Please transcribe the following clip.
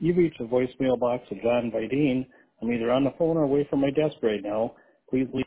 You've reached the voicemail box of John Vidine. I'm either on the phone or away from my desk right now. Please leave